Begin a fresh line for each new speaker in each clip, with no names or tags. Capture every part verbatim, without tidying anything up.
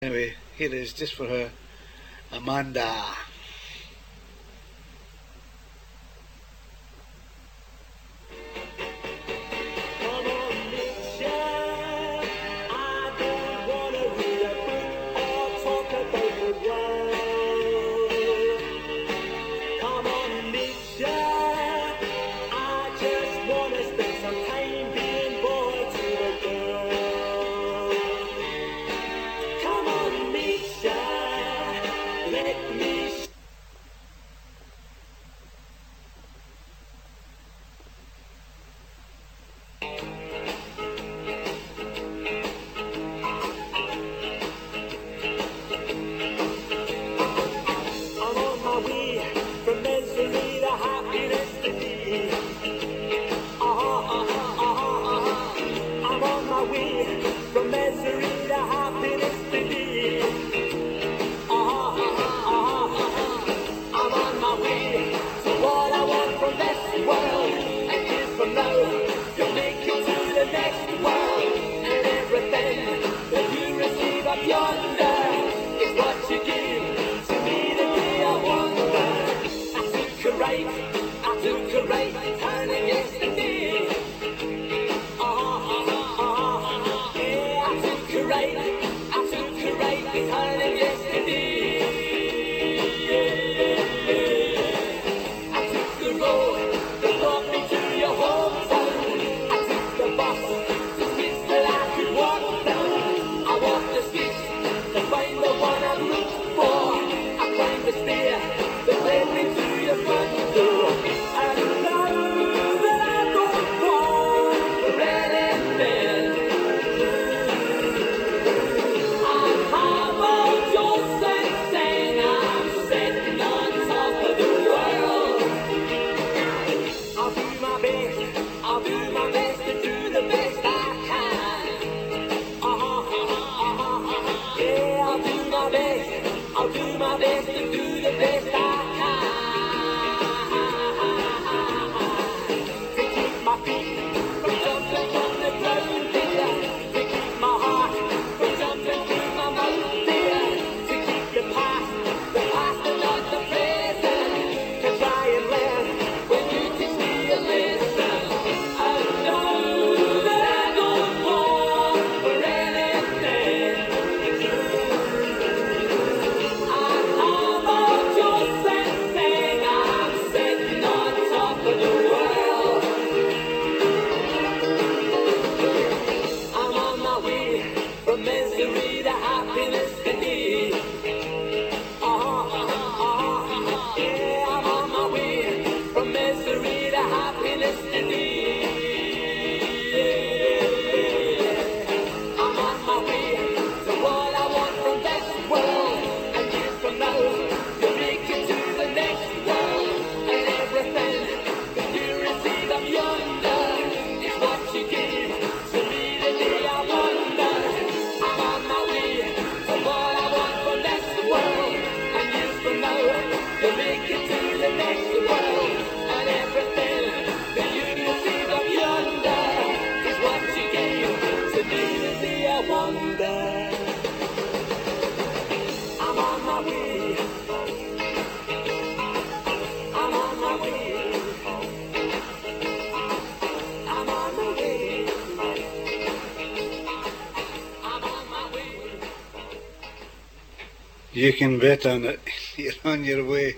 Anyway, here it is, just for her, Amanda. You can bet on it. You're on your way.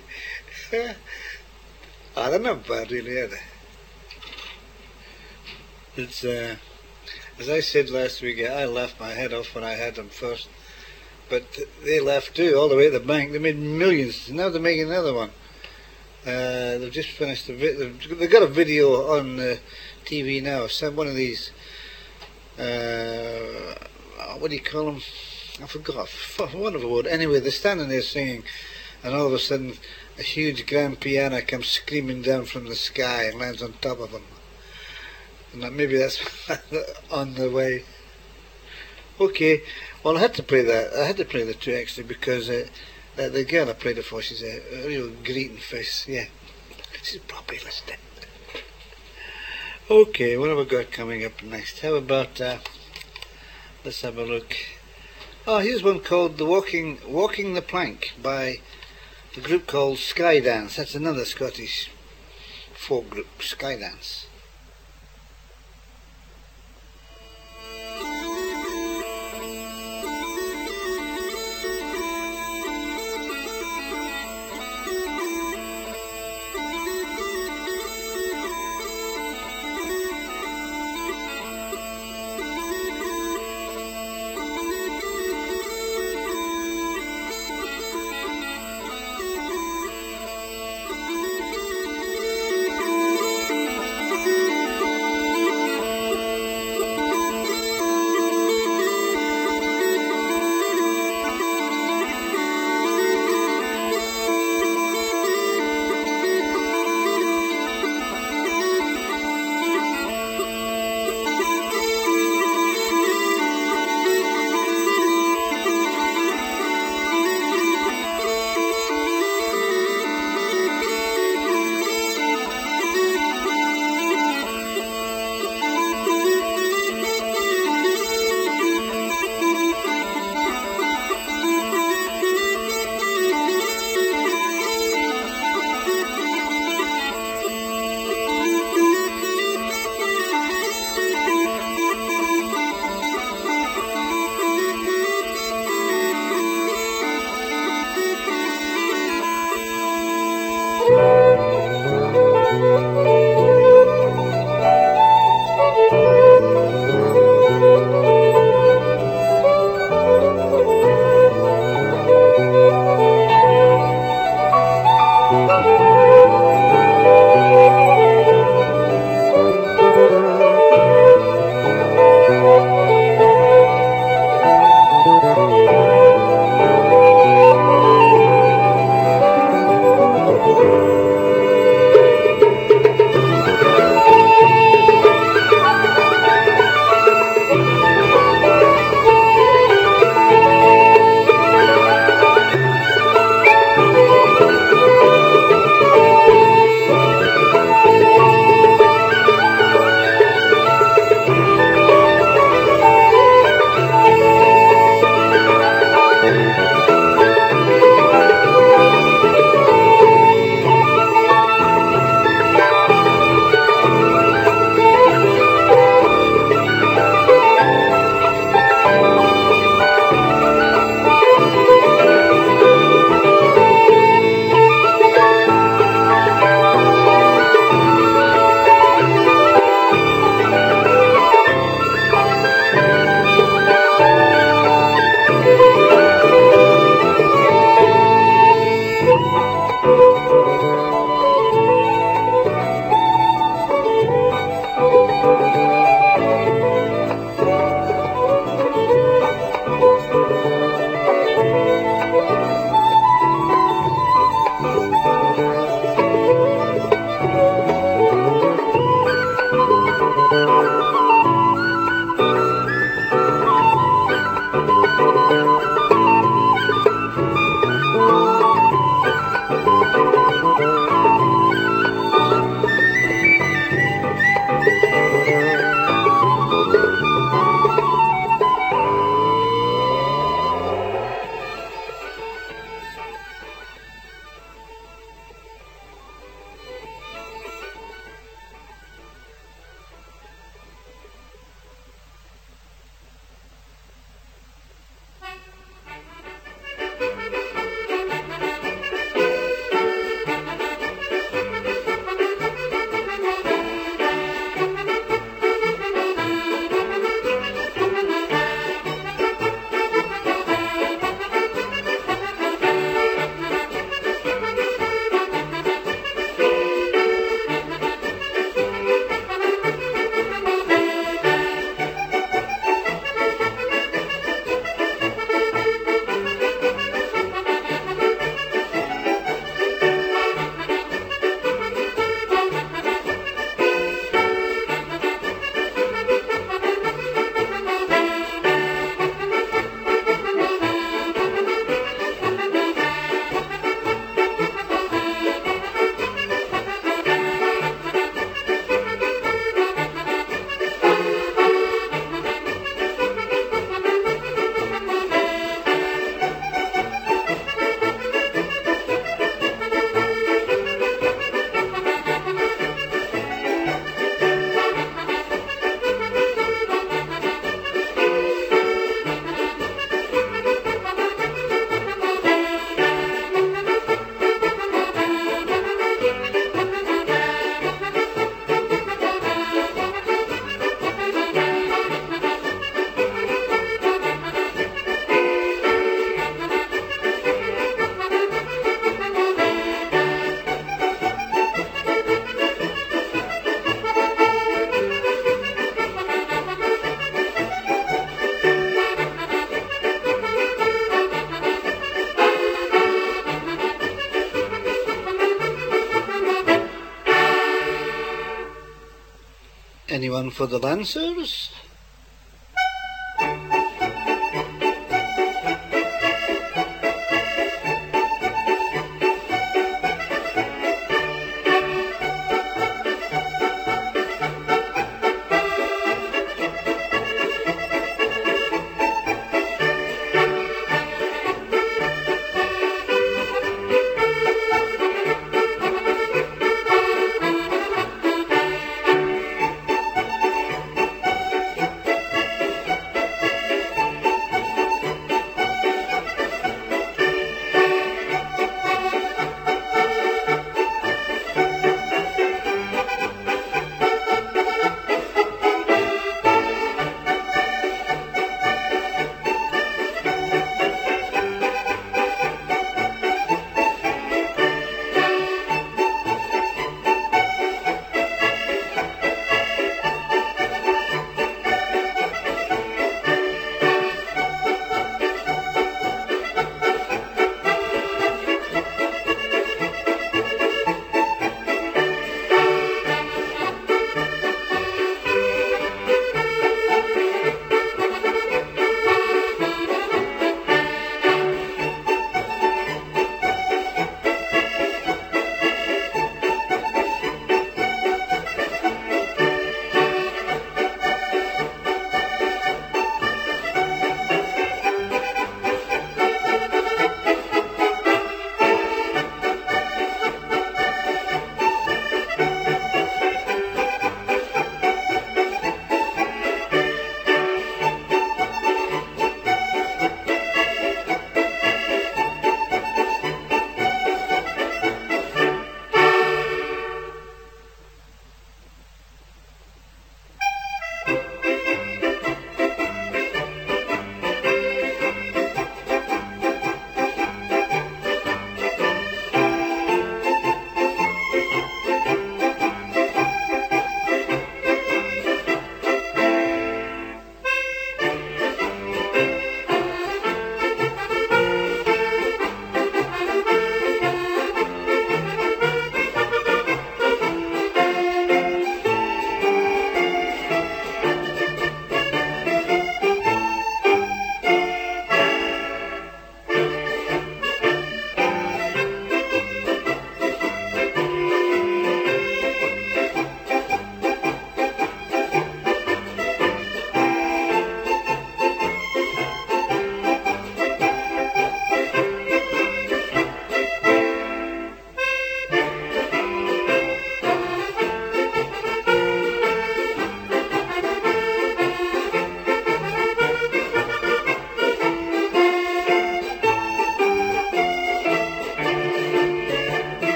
I don't know, bad really, are they? It's, uh, as I said last week, I laughed my head off when I had them first. But they laughed too, all the way to the bank. They made millions. Now they're making another one. Uh, they've just finished the video. They've got a video on uh, T V now. Some one of these, uh, what do you call them? I forgot. Fuck, wonderful word. Anyway, they're standing there singing, and all of a sudden, a huge grand piano comes screaming down from the sky and lands on top of them. And that, maybe that's on the way. Okay, well I had to play that. I had to play the two actually because uh, the, the girl I played it for, she's a, a real greeting face. Yeah, she's probably listening. Okay, what have we got coming up next? How about uh, let's have a look. Oh, here's one called The Walking Walking the Plank by the group called Skydance. That's another Scottish folk group, Skydance. Anyone for the Lancers?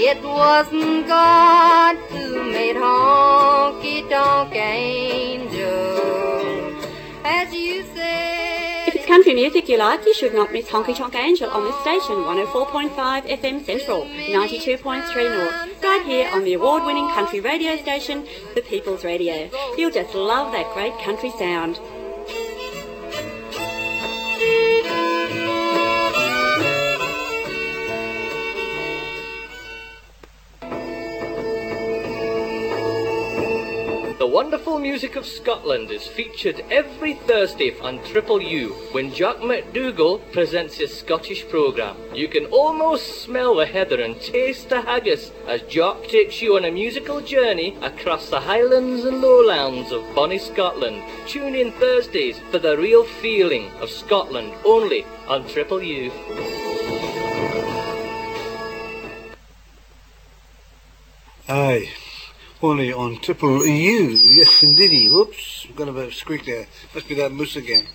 It wasn't God who made honky-tonk angel, as you said.
If it's country music you like, you should not miss Honky Tonk Angel on this station, one oh four point five F M Central, ninety-two point three North, right here on the award-winning country radio station, The People's Radio. You'll just love that great country sound.
The wonderful music of Scotland is featured every Thursday on Triple U when Jock McDougall presents his Scottish programme. You can almost smell the heather and taste the haggis as Jock takes you on a musical journey across the highlands and lowlands of bonny Scotland. Tune in Thursdays for the real feeling of Scotland, only on Triple U.
Aye. Only on Triple U, yes indeedy. Whoops, got a bit of squeak there. Must be that moose again.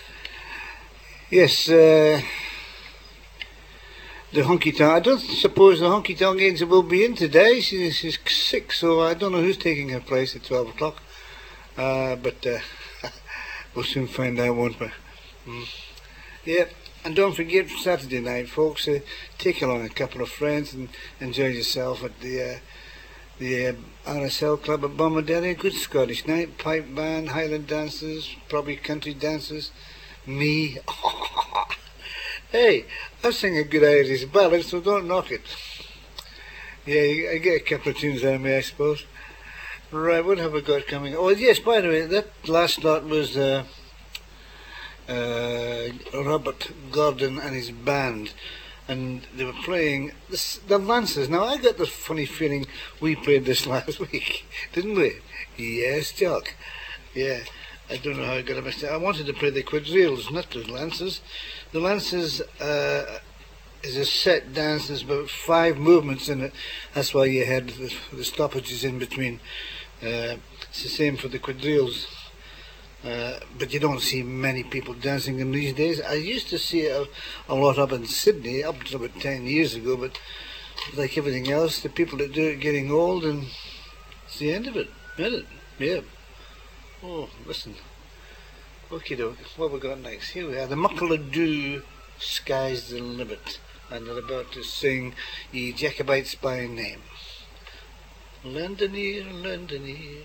Yes, uh, the honky tonk. I don't suppose the honky tonk angel will be in today. She, she's sick, so I don't know who's taking her place at twelve o'clock. Uh, but uh, we'll soon find out, won't we? Mm. Yeah, and don't forget Saturday night, folks. Uh, take along a couple of friends and enjoy yourself at the. Uh, The uh, R S L Club at Bomaderry, good Scottish night, pipe band, Highland dancers, probably country dancers, me. Hey, I sing a good Irish ballad, so don't knock it. Yeah, I get a couple of tunes out of me, I suppose. Right, what have we got coming? Oh, yes, by the way, that last lot was uh, uh, Robert Gordon and his band. And they were playing this, the Lancers. Now, I got the funny feeling we played this last week, didn't we? Yes, Jock. Yeah, I don't know how I got a mistake. I wanted to play the quadrilles, not the Lancers. The Lancers uh, is a set dance. There's about five movements in it. That's why you had the, the stoppages in between. Uh, it's the same for the quadrilles. Uh, but you don't see many people dancing in these days. I used to see a, a lot up in Sydney up to about ten years ago, but like everything else, the people that do it are getting old, and it's the end of it, isn't it? Yeah. Oh, listen. Okay, doke. What we got next? Here we are. The Muckleadoo, Sky's the Limit. And they're about to sing Ye Jacobites by Name. Londoner, Londoner.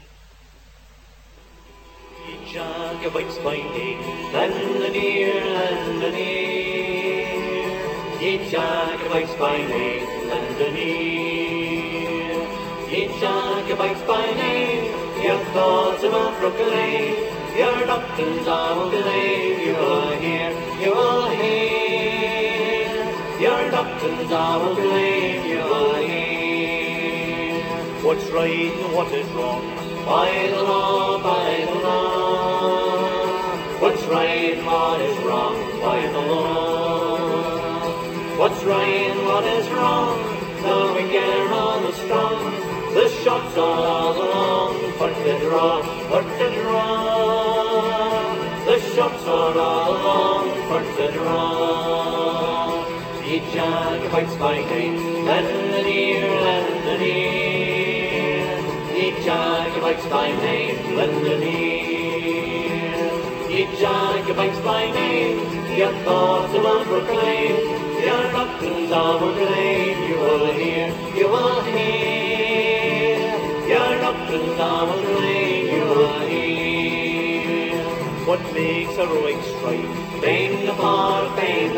Ye Jacobites by name, Londoner, Londoner. Ye Jacobites by name, Londoner. Ye Jacobites by name, your thoughts about proclaim, your doctrines I will claim. You will hear, you will hear, your doctrines I will claim. You will hear what's right and what is wrong. By the law, by the law, what's right and what is wrong, by the law. What's right and what is wrong, the wicked and the strong, the shots all along, but the draw, but the draw. The shots are all along, but the draw. Ye Jacobites by name, lend an ear, lend an ear. Ye Jacobites by name, lend an ear. Ye Jacobites by name, your thoughts I will proclaim, your doctrines I will claim. You will hear, you will hear, your doctrines I will claim. You will hear what makes heroic strife, fame the far, fame the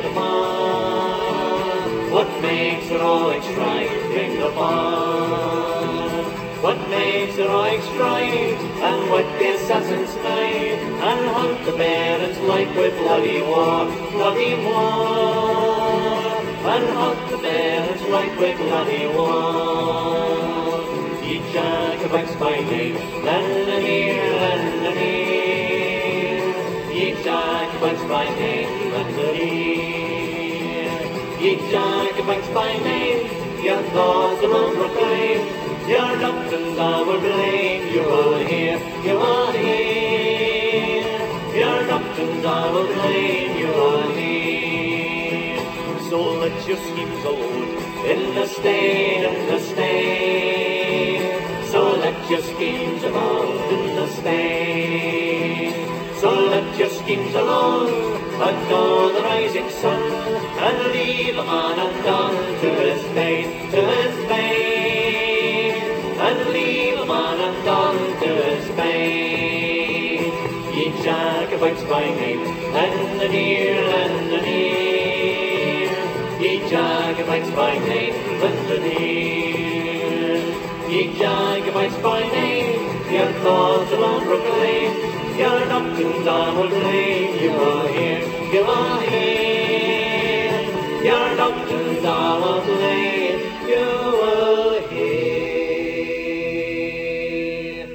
far. What makes heroic strife, fame the far. What makes heroic strife, and what the assassins knife, and hunt the parents' life with bloody war, bloody war, and hunt the parents' life with bloody war. Ye Jacobites by name, lend an ear, lend an ear. Ye Jacobites by name, lend an ear. Ye Jacobites by name, your thoughts I will proclaim, your doctrines I will blame. You will hear, you will hear, your doctrines I will blame. You will hear. So let let your schemes alone. In the state, in the state. So let your schemes alone in the state. So let your schemes alone. But go the rising sun and leave a man undone to his fate, to his fate. And leave a man undone to his fate. Ye Jacobites by name, lend an ear, lend an ear. Ye Jacobites by name, lend an ear. Ye Jacobites by name, your thoughts alone proclaim. Your doctrines I will blame. You will hear, you will hear. Your doctrines I will blame. You will hear.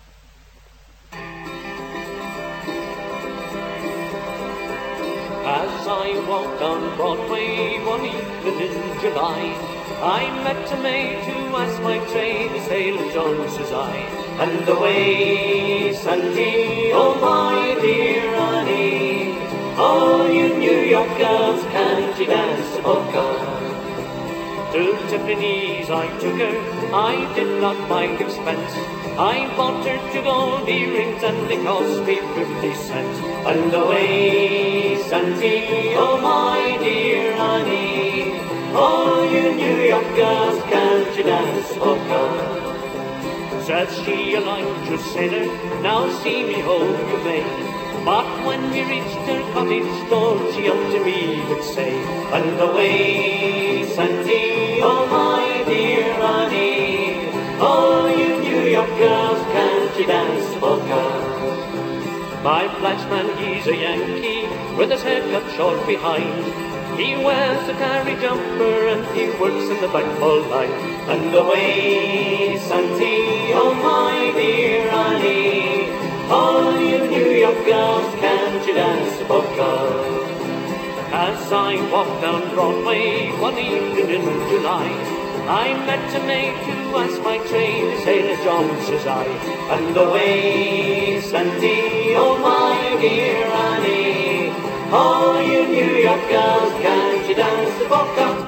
As I walked on Broadway one evening in July, I met a maid who asked my trade, a Sailor John, says I. And away, Sandy, oh my dear Annie, oh you New York girls, can't you dance a polka? To Tiffany's I took her, I did not mind expense. I bought her two gold earrings and they cost me fifty cents. And away, Sandy, oh my dear Annie, oh you New York girls, can't you dance a polka? Says she, Elijah sailor, now see me home you may. But when we reached her cottage door, she up to me would say, and away, Sandy, oh my dear Annie, oh you New York girls, can't you dance polka? My Flatchman, he's a Yankee, with his head cut short behind. He wears a tarry jumper and he works in the backball line. And away, Sandy, oh my dear Annie, oh you New York girls, can't you dance a polka? As I walked down Broadway one evening in July, I met a maid who asked my trade, Sailor John, says I. And away, Sandy, oh my dear Annie, oh you New York girls, can't you dance the polka?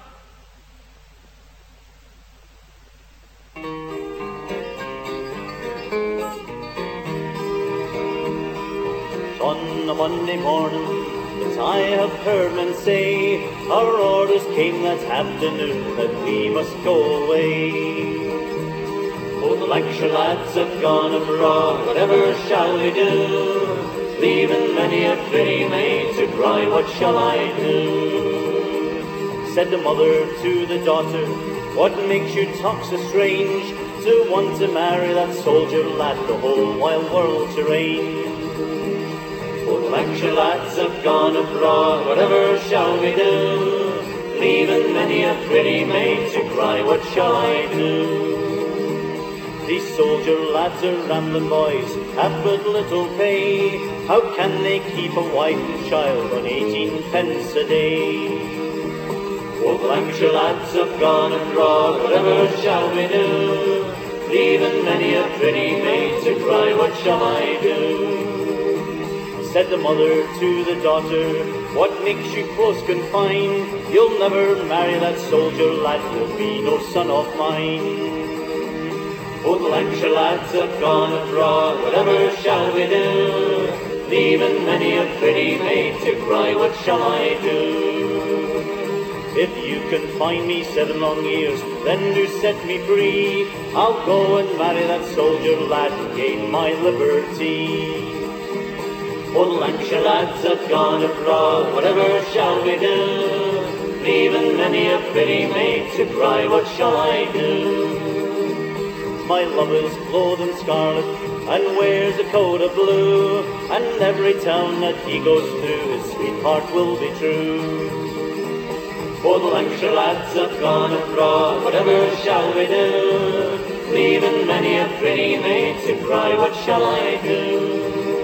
On a Monday morning, as I have heard men say, our orders came that afternoon that we must go away. Oh, the Lancashire lads have gone abroad, whatever shall we do? Leaving many a pretty maid to cry, what shall I do? Said the mother to the daughter, what makes you talk so strange, to want to marry that soldier lad the whole wide world to reign? Oh, the Lancashire lads have gone abroad, whatever shall we do? Leaving many a pretty maid to cry, what shall I do? These soldier lads are rambling boys, have but little pay. How can they keep a wife and child on eighteen pence a day? Oh, the Lancashire lads have gone abroad, whatever shall we do? Leaving many a pretty maid to cry, what shall I do? Said the mother to the daughter, what makes you close confined? You'll never marry that soldier lad, he'll be no son of mine. Oh, the Lancashire lads have gone abroad, whatever shall we do? Leaving many a pretty maid to cry, what shall I do? If you can find me seven long years, then do set me free. I'll go and marry that soldier lad and gain my liberty. Oh, the Lancashire lads have gone abroad, whatever shall we do? Leaving many a pretty maid to cry, what shall I do? My lover's clothed in scarlet and wears a coat of blue, and every town that he goes through, his sweetheart will be true. Oh, the Lancashire lads have gone abroad, whatever shall we do? Leaving many a pretty maid to cry, what shall I do?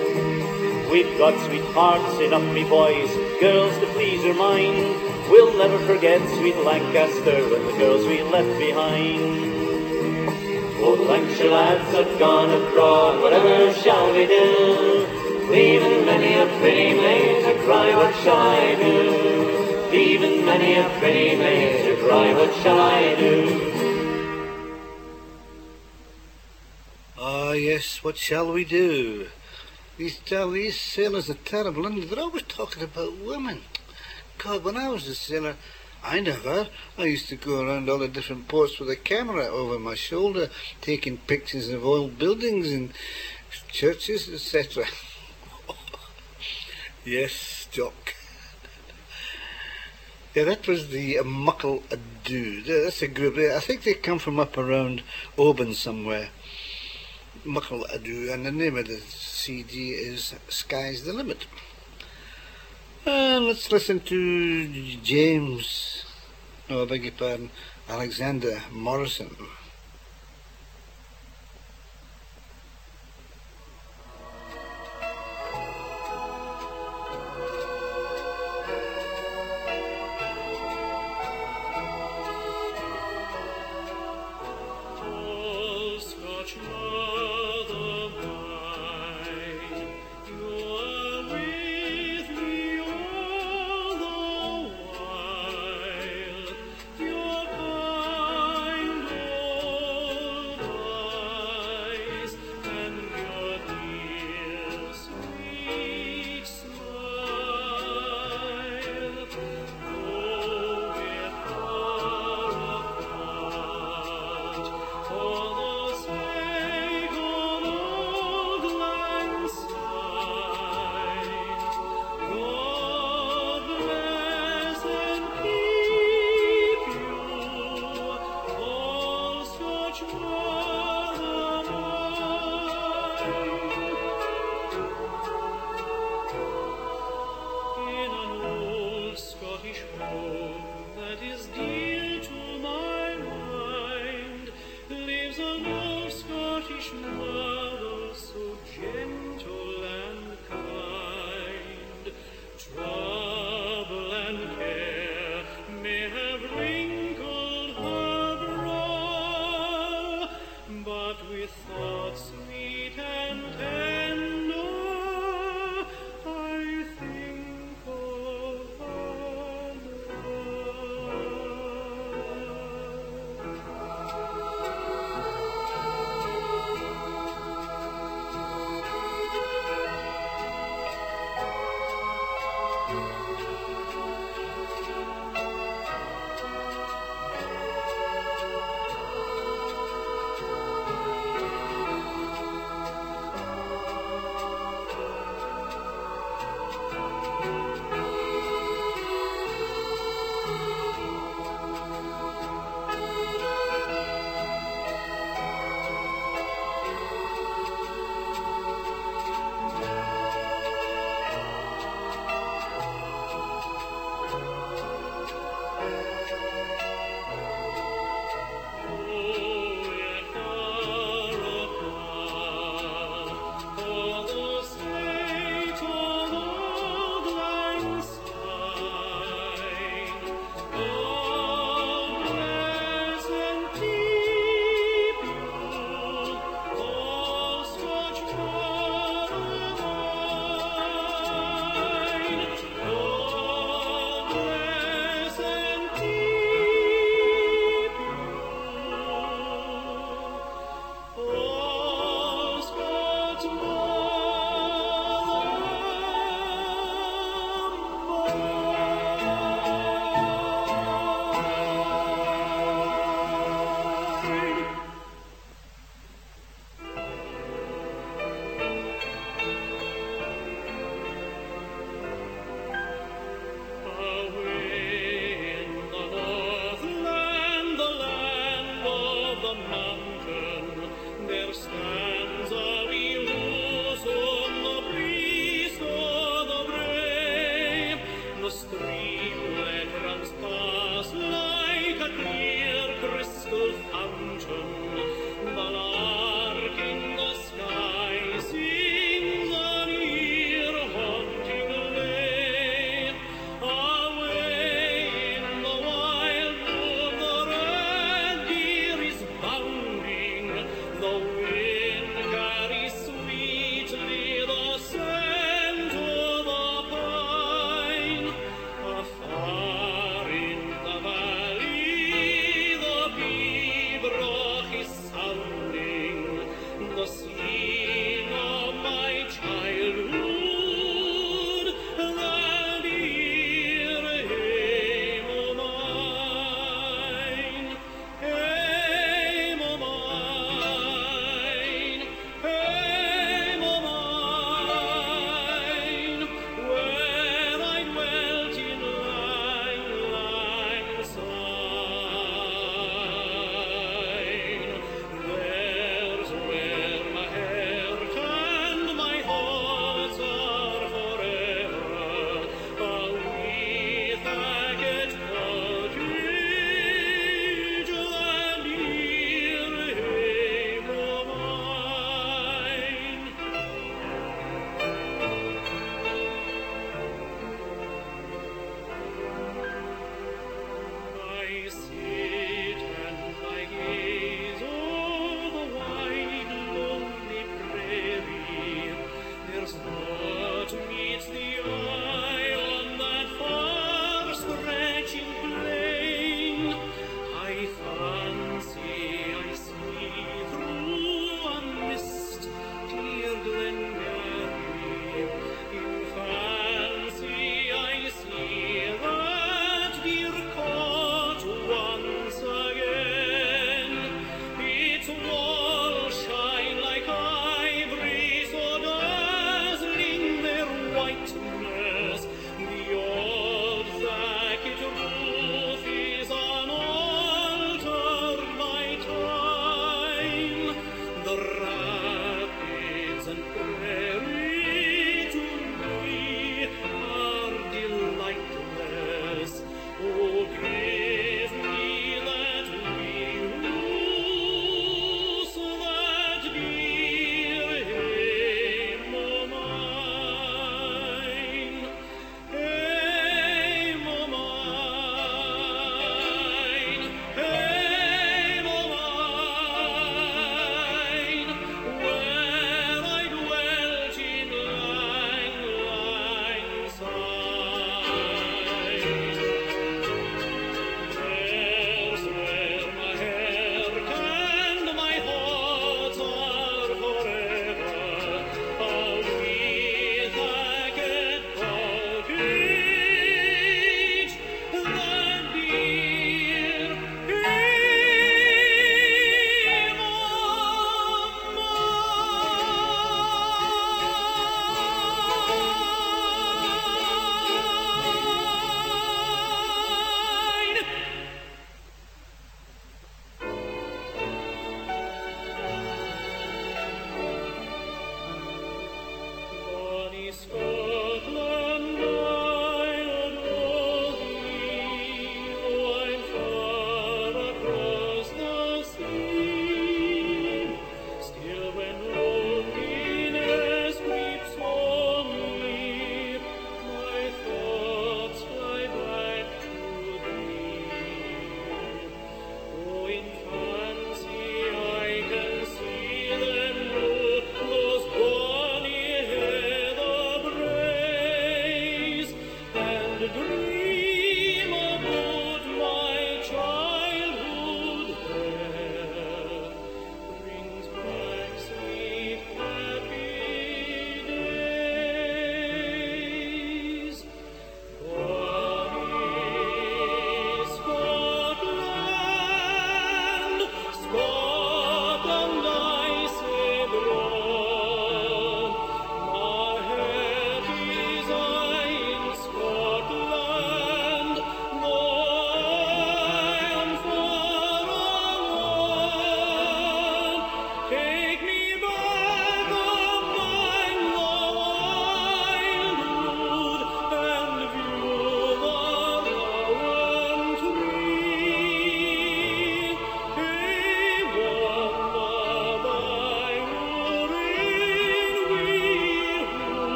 We've got sweethearts enough, me boys, girls to please our mind. We'll never forget sweet Lancaster and the girls we left behind. Oh, the Lancashire lads have gone abroad, whatever shall we do? Leaving many a pretty maid to cry, what shall I do? Leaving many many a pretty maid to cry, what shall I do?
Ah, yes, what shall we do? These, uh, these sailors are terrible, and they're always talking about women. God, when I was a sailor, I never. I used to go around all the different ports with a camera over my shoulder, taking pictures of old buildings and churches, et cetera. Yes, Jock. Yeah, that was the uh, Muckle Ado. That's a group. I think they come from up around Oban somewhere. Muckle Ado, and the name of the C D is Sky's the Limit. And let's listen to James, no, I beg your pardon, Alexander Morrison.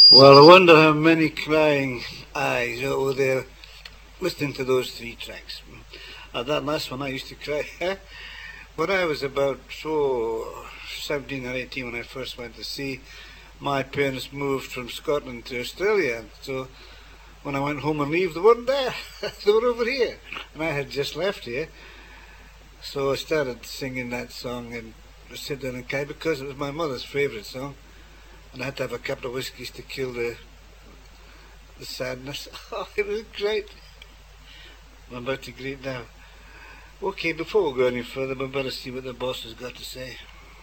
Well, I wonder how many crying eyes over there listening to those three tracks. Uh, that last one I used to cry. When I was about so seventeen or eighteen when I first went to sea, my parents moved from Scotland to Australia. And so when I went home and leave, they weren't there. They were over here. And I had just left here. So I started singing that song and I sit down and cry because it was my mother's favourite song. And I had to have a couple of whiskies to kill the the sadness. Oh, it was great. I'm about to greet now. Okay, before we go any further, we better see what the boss has got to say.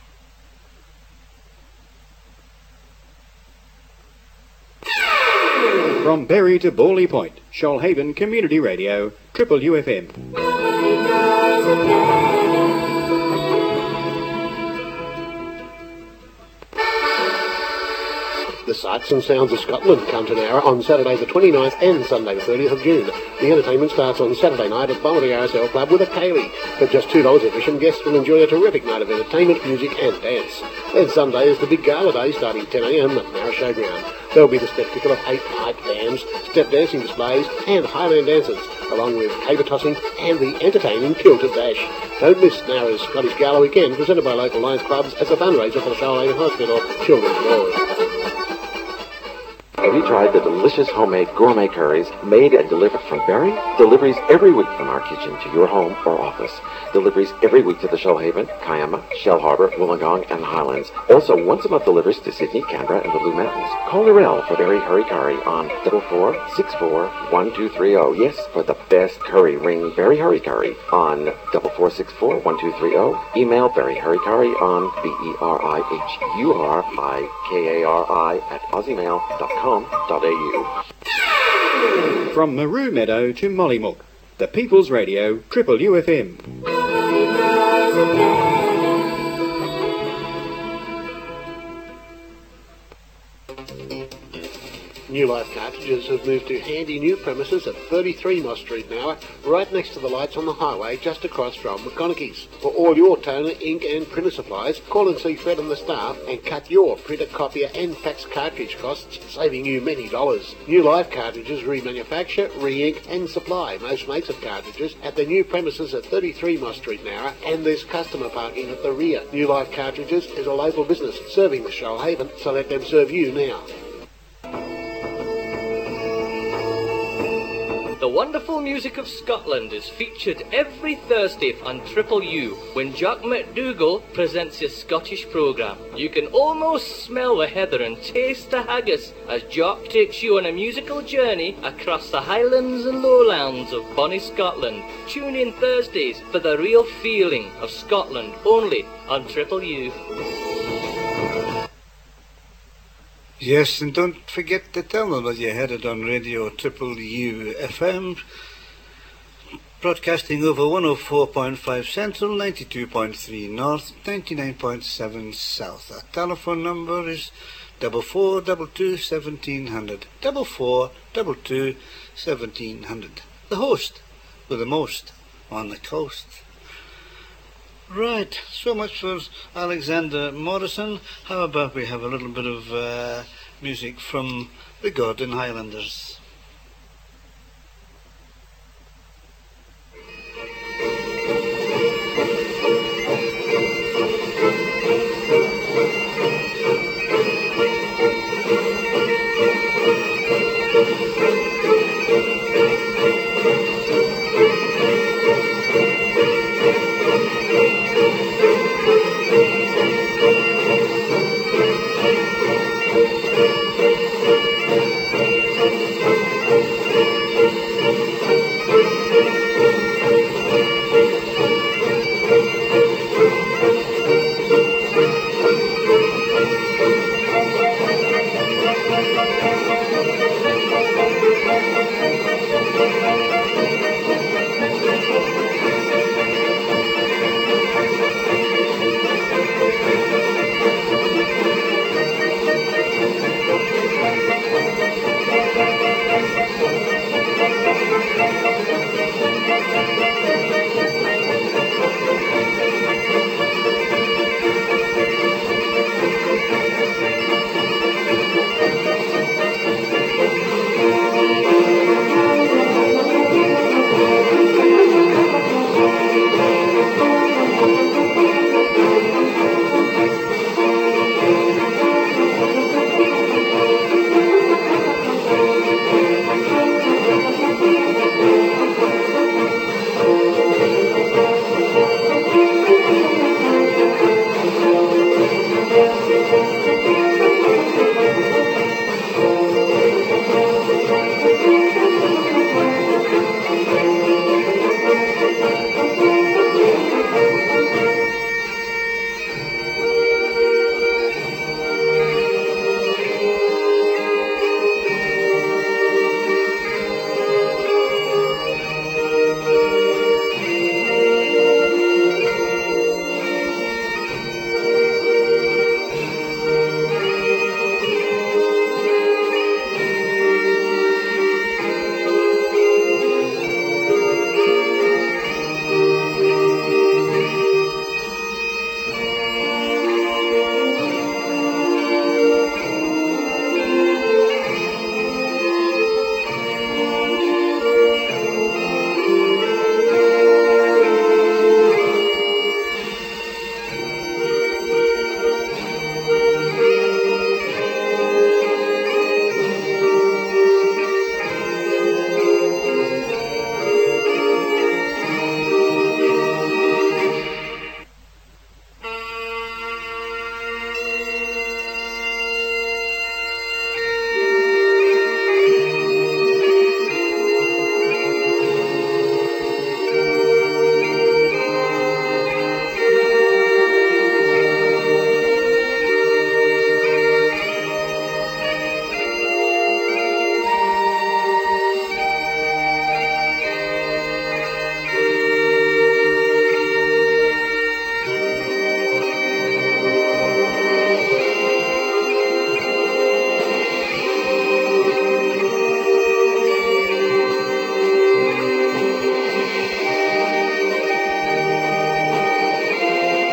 From Berry to Bawley Point, Shoalhaven Community Radio, Triple U F M.
The sights and sounds of Scotland come to Nowra on Saturday the twenty-ninth and Sunday the thirtieth of June. The entertainment starts on Saturday night at Balmody R S L Club with a Kaylee. For just two dollars admission, guests will enjoy a terrific night of entertainment, music and dance. Then Sunday is the big gala day starting ten a m at Nowra Showground. There will be the spectacle of eight pipe bands, step dancing displays and Highland dancers, along with caber tossing and the entertaining Kilted Dash. Don't miss Nowra's Scottish Gala weekend, presented by local Lions clubs as a fundraiser for the Shoalhaven Hospital Children's Ward.
Have you tried the delicious homemade gourmet curries made and delivered from Berry? Deliveries every week from our kitchen to your home or office. Deliveries every week to the Shoalhaven, Kiama, Shell Harbour, Wollongong and Highlands. Also once a month deliveries to Sydney, Canberra and the Blue Mountains. Call Lorel for Berry Hurry Curry on four four six four one two three zero. Yes, for the best curry, ring Berry Hurry Curry on four four six four one two three zero. Email Berry Hurry Curry on B E R I H U R I K A R I at aussiemail dot com.
From Maru Meadow to Mollymook, the People's Radio, Triple U F M.
New Life Cartridges have moved to handy new premises at thirty-three Moss Street now, right next to the lights on the highway just across from McConaughey's. For all your toner, ink and printer supplies, call and see Fred and the staff and cut your printer, copier and fax cartridge costs, saving you many dollars. New Life Cartridges remanufacture, re-ink and supply most makes of cartridges at the new premises at thirty-three Moss Street now, and there's customer parking at the rear. New Life Cartridges is a local business serving the Shoalhaven, so let them serve you now.
The wonderful music of Scotland is featured every Thursday on Triple U when Jock McDougall presents his Scottish programme. You can almost smell the heather and taste the haggis as Jock takes you on a musical journey across the highlands and lowlands of bonny Scotland. Tune in Thursdays for the real feeling of Scotland only on Triple U.
Yes, and don't forget to tell them that you heard it on Radio Triple U F M, broadcasting over one oh four point five Central, ninety-two point three North, ninety-nine point seven South. Our telephone number is double four double two seventeen hundred, double four double two seventeen hundred. The host with the most on the coast. Right, so much for Alexander Morrison. How about we have a little bit of uh, music from the Gordon Highlanders?